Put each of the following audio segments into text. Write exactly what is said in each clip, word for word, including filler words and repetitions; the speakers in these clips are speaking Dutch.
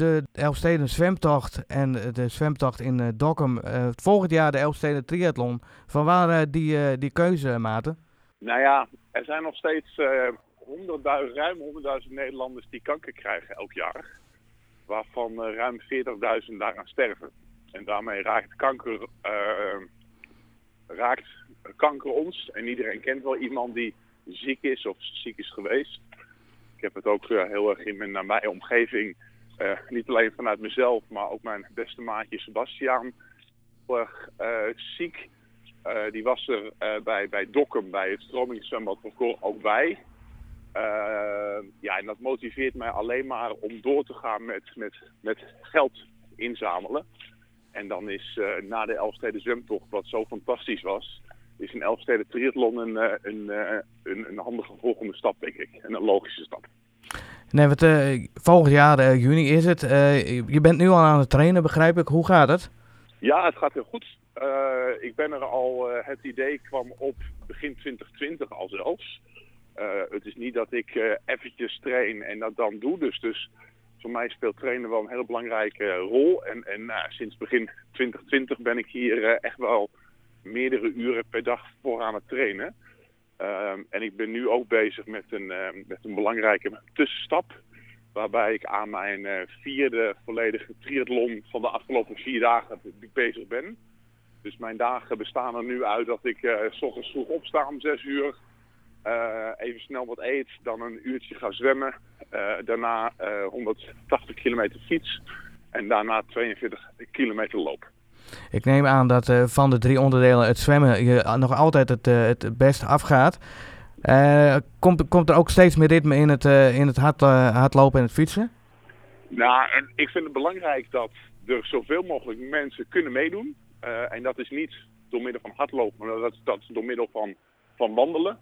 de Elfsteden zwemtocht en de zwemtocht in uh, Dokkum. Uh, volgend jaar de Elfsteden triathlon. Van waar uh, die, uh, die keuze, Maarten? Nou ja, er zijn nog steeds uh, honderdduizend, ruim honderdduizend Nederlanders die kanker krijgen elk jaar. Waarvan uh, ruim veertigduizend daaraan sterven. En daarmee raakt kanker, uh, raakt kanker ons. En iedereen kent wel iemand die ziek is of ziek is geweest. Ik heb het ook uh, heel erg in mijn nabije omgeving. Uh, niet alleen vanuit mezelf, maar ook mijn beste maatje Sebastiaan. Heel erg uh, ziek. Uh, die was er uh, bij, bij Dokkum, bij het stromingszwembad ook bij. Uh, ja, en dat motiveert mij alleen maar om door te gaan met, met, met geld inzamelen. En dan is uh, na de Elfsteden zwemtocht, wat zo fantastisch was, is een Elfsteden triathlon een, een, een, een, een handige volgende stap, denk ik. En een logische stap. Nee, wat, uh, volgend jaar, uh, juni is het. Uh, je bent nu al aan het trainen, begrijp ik. Hoe gaat het? Ja, het gaat heel goed. Uh, ik ben er al, uh, het idee kwam op begin twintig twintig al zelfs. Uh, het is niet dat ik uh, eventjes train en dat dan doe. Dus, dus voor mij speelt trainen wel een hele belangrijke rol. En, en uh, sinds begin twintig twintig ben ik hier uh, echt wel meerdere uren per dag voor aan het trainen. Uh, en ik ben nu ook bezig met een, uh, met een belangrijke tussenstap. Waarbij ik aan mijn uh, vierde volledige triathlon van de afgelopen vier dagen bezig ben. Dus mijn dagen bestaan er nu uit dat ik uh, 's ochtends vroeg opsta om zes uur. Uh, even snel wat eet, dan een uurtje ga zwemmen. Uh, daarna uh, honderdtachtig kilometer fiets. En daarna tweeënveertig kilometer loop. Ik neem aan dat uh, van de drie onderdelen het zwemmen je nog altijd het, uh, het best afgaat. Uh, komt, komt er ook steeds meer ritme in het, uh, in het hard, uh, hardlopen en het fietsen? Nou, en ik vind het belangrijk dat er zoveel mogelijk mensen kunnen meedoen. Uh, en dat is niet door middel van hardlopen, maar dat, dat is door middel van, van wandelen.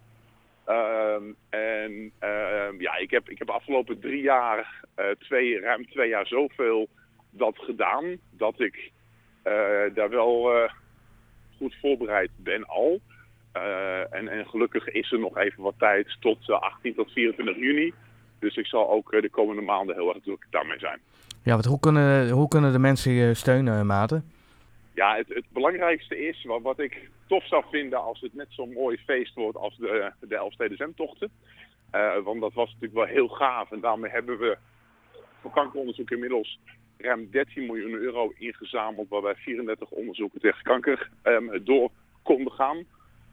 Uh, en uh, ja, ik heb, ik heb de afgelopen drie jaar, uh, twee, ruim twee jaar zoveel dat gedaan, dat ik uh, daar wel uh, goed voorbereid ben al. Uh, en, en gelukkig is er nog even wat tijd tot uh, achttien tot vierentwintig juni. Dus ik zal ook uh, de komende maanden heel erg druk daarmee zijn. Ja, want hoe kunnen, hoe kunnen de mensen je steunen, Maarten? Ja, het, het belangrijkste is, wat, wat ik tof zou vinden als het net zo'n mooi feest wordt als de, de Elfsteden zwemtochten. Uh, want dat was natuurlijk wel heel gaaf. En daarmee hebben we voor kankeronderzoek inmiddels ruim dertien miljoen euro ingezameld. Waarbij vierendertig onderzoeken tegen kanker um, door konden gaan.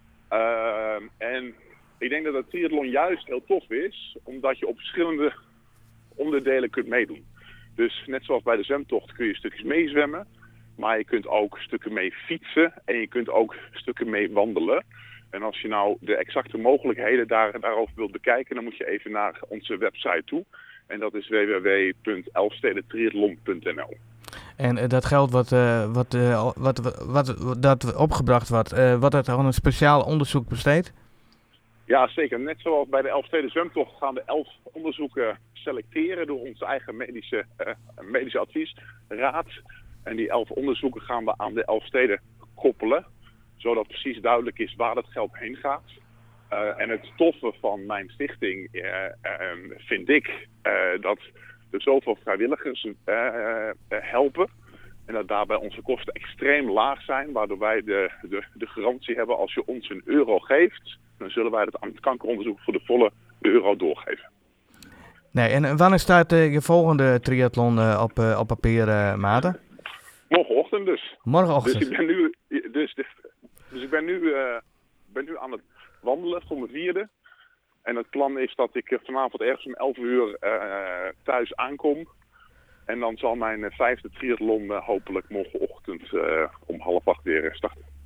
Uh, en ik denk dat het triathlon juist heel tof is, omdat je op verschillende onderdelen kunt meedoen. Dus net zoals bij de zwemtocht kun je stukjes meezwemmen. Maar je kunt ook stukken mee fietsen en je kunt ook stukken mee wandelen. En als je nou de exacte mogelijkheden daar, daarover wilt bekijken, dan moet je even naar onze website toe. En dat is w w w punt elfstedentriathlon punt n l. En uh, dat geld wat, uh, wat, uh, wat, wat, wat dat opgebracht wordt, uh, wordt dat aan een speciaal onderzoek besteed? Ja, zeker. Net zoals bij de Elfsteden zwemtocht gaan we elf onderzoeken selecteren door onze eigen medische, uh, medische adviesraad. En die elf onderzoeken gaan we aan de Elfsteden koppelen, zodat precies duidelijk is waar het geld heen gaat. Uh, en het toffe van mijn stichting uh, uh, vind ik uh, dat er zoveel vrijwilligers uh, uh, helpen. En dat daarbij onze kosten extreem laag zijn, waardoor wij de, de, de garantie hebben als je ons een euro geeft, dan zullen wij dat aan het kankeronderzoek voor de volle euro doorgeven. Nee, en wanneer start uh, je volgende triathlon uh, op, uh, op papier, uh, Maarten? Morgenochtend dus. Morgenochtend. Dus ik ben nu, dus, dus, dus ik ben nu, uh, ben nu aan het wandelen voor mijn vierde. En het plan is dat ik vanavond ergens om elf uur uh, thuis aankom. En dan zal mijn vijfde triathlon uh, hopelijk morgenochtend uh, om half acht weer starten.